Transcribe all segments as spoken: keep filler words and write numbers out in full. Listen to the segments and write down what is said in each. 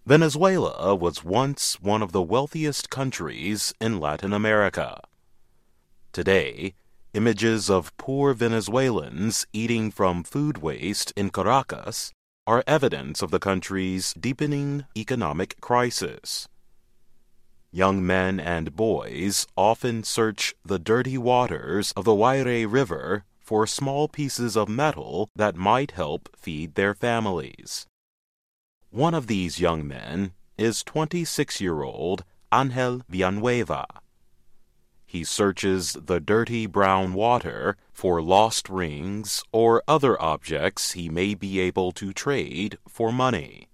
Venezuela was once one of the wealthiest countries in Latin America. Today, images of poor Venezuelans eating from food waste in Caracas are evidence of the country's deepening economic crisis. Young men and boys often search the dirty waters of the Guaire River for small pieces of metal that might help feed their families. One of these young men is twenty-six-year-old Angel Villanueva. He searches the dirty brown water for lost rings or other objects he may be able to trade for money.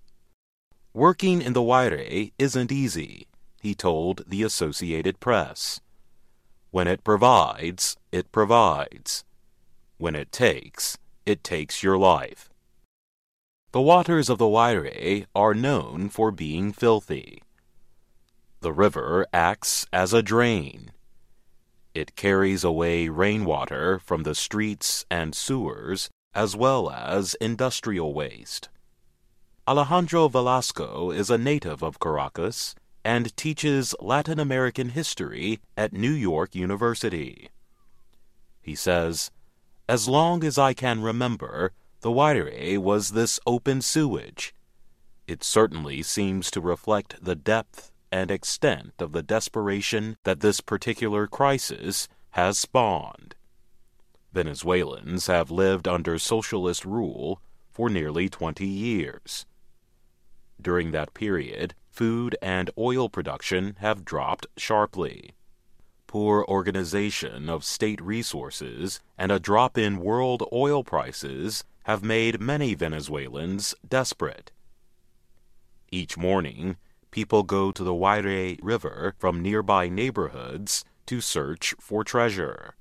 Working in the Guaire isn't easy, he told the Associated Press. When it provides, it provides. When it takes, it takes your life. The waters of the Guaire are known for being filthy. The river acts as a drain. It carries away rainwater from the streets and sewers, as well as industrial waste. Alejandro Velasco is a native of Caracas and teaches Latin American history at New York University. He says, "As long as I can remember, the Guaire was this open sewage. It certainly seems to reflect the depth and extent of the desperation that this particular crisis has spawned." Venezuelans have lived under socialist rule for nearly twenty years. During that period, food and oil production have dropped sharply. Poor organization of state resources and a drop in world oil prices have made many Venezuelans desperate. Each morning, people go to the Guaire River from nearby neighborhoods to search for treasure.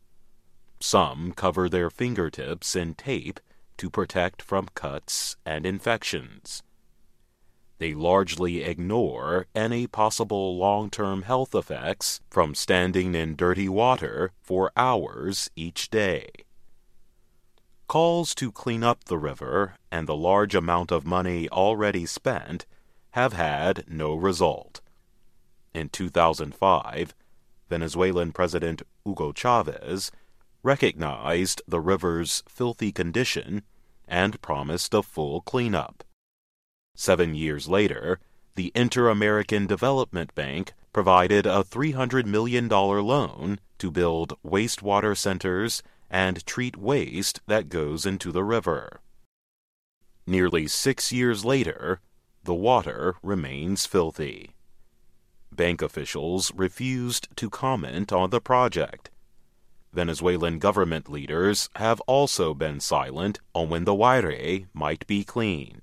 Some cover their fingertips in tape to protect from cuts and infections. They largely ignore any possible long-term health effects from standing in dirty water for hours each day. Calls to clean up the river and the large amount of money already spent have had no result. In two thousand five, Venezuelan President Hugo Chavez recognized the river's filthy condition and promised a full cleanup. Seven years later, the Inter-American Development Bank provided a three hundred million dollars loan to build wastewater centers and treat waste that goes into the river. Nearly six years later, the water remains filthy. Bank officials refused to comment on the project. Venezuelan government leaders have also been silent on when the Guaire might be cleaned.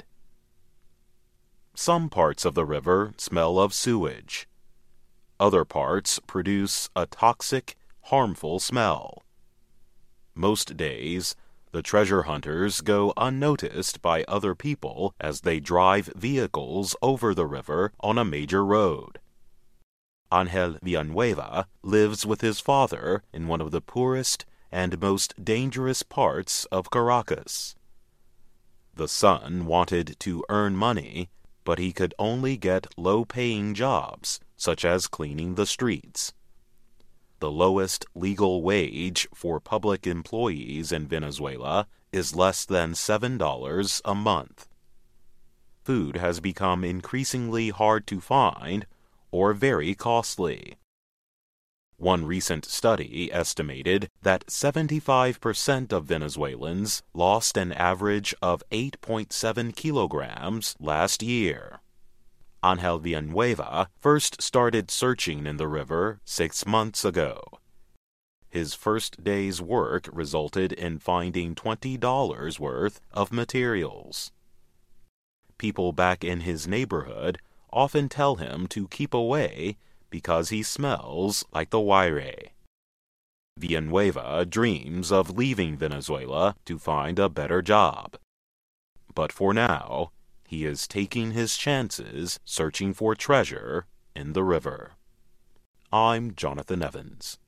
Some parts of the river smell of sewage. Other parts produce a toxic, harmful smell. Most days, the treasure hunters go unnoticed by other people as they drive vehicles over the river on a major road. Angel Villanueva lives with his father in one of the poorest and most dangerous parts of Caracas. The son wanted to earn money, but he could only get low-paying jobs, such as cleaning the streets. The lowest legal wage for public employees in Venezuela is less than seven dollars a month. Food has become increasingly hard to find or very costly. One recent study estimated that seventy-five percent of Venezuelans lost an average of eight point seven kilograms last year. Angel Villanueva first started searching in the river six months ago. His first day's work resulted in finding twenty dollars worth of materials. People back in his neighborhood often tell him to keep away because he smells like the Guaire. Villanueva dreams of leaving Venezuela to find a better job. But for now, he is taking his chances searching for treasure in the river. I'm Jonathan Evans.